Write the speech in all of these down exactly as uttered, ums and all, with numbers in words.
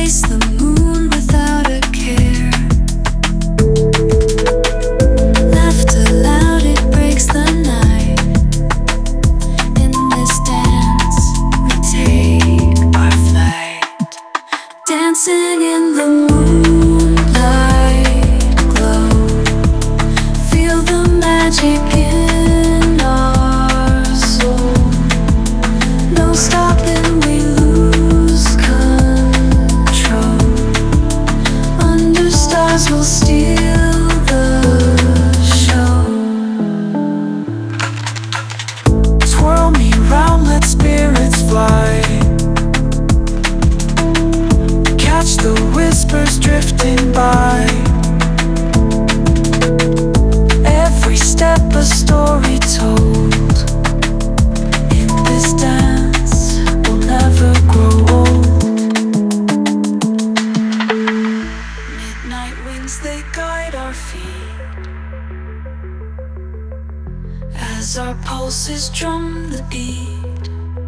chase the moon without a care. Laughter loud, it breaks the night. In this dance, we take our flight. Dancing in the moonlight glow. Feel the magic in our soul. No stopping, we lose control. Under stars we'll steal the show. Twirl me round, let spirits fly. Catch the whispers drifting by. Every step a story told. In this dance we'll never grow old. Midnight winds, they guide our feet as our pulses drum the beat.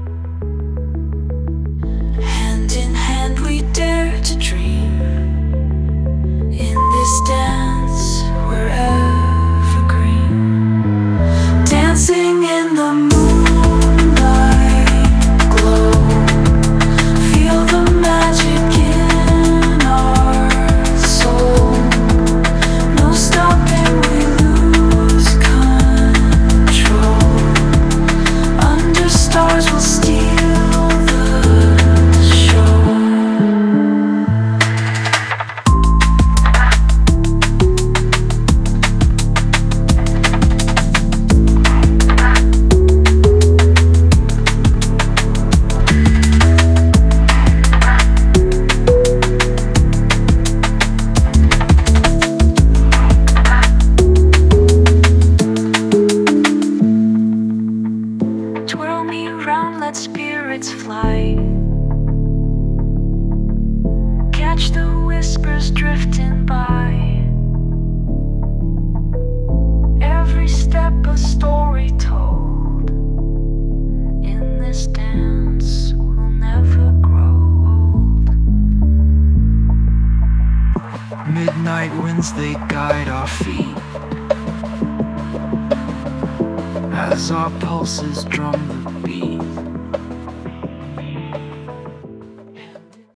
Hand in hand we dare to dream. In this dance we're evergreen. Dancing in the moonlight glow. Feel the magic in our soul. No stopping, we lose control. Under stars we'll steal the show. Twirl me around, let spirits fly. Catch the whispers drifting by. Every step a story told. In this dance we'll never grow old. Midnight winds, they guide our feet as our pulses drum the